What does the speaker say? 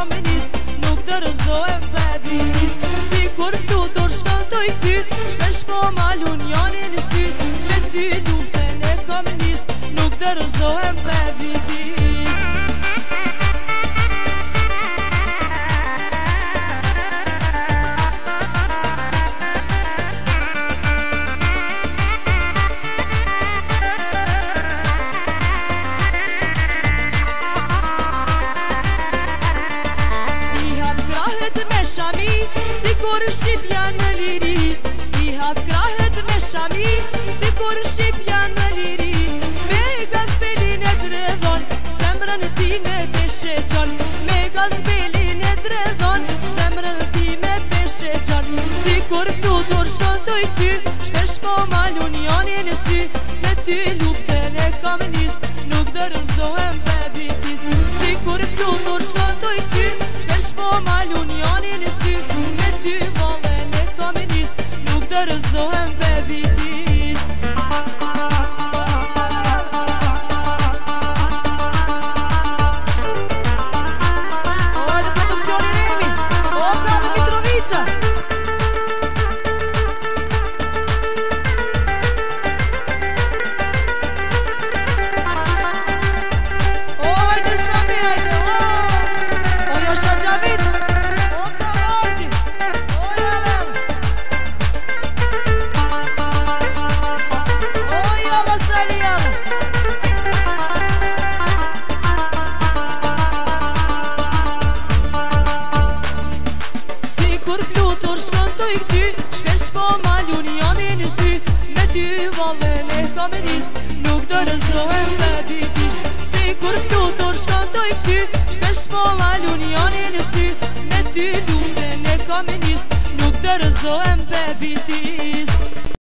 kam nis, nuk dërëzohem bebinis. Si kur flutur shkëntoj ty, shpesh po malun janë në sy. Me ty luftën e kam nis, nuk dërëzohem bebinis. Si kur shqipja në liri, I hap krahet me shami, si kur shqipja në liri. Me gazbelin e dredhon, zemrën ti me peshe qon. Me gazbelin e dredhon, zemrën ti me peshe qon. Si kur flutur shkontoj ty, shpesh po malun janë në sy. Me ty luftën e kam nis, nuk dërëzohem bebitis. Si kur flutur shkontoj ty, shpesh po malun janë në sy. Me ty vallën e kam nis, nuk dërëzohem bebitis. Ojde produksioni Remi, Oka dhe Mitrovica. Ojde Sami, ojde, ojo Shadjavit. Si kur flutur shkëntoj këty, shpesh po malun janë në sy. Me ty vallën e kam nis, nuk dërëzohem bebitis. Si kur flutur shkëntoj këty, shpesh po malun janë në sy. Me ty luftën e kam nis, nuk dërëzohem bebitis.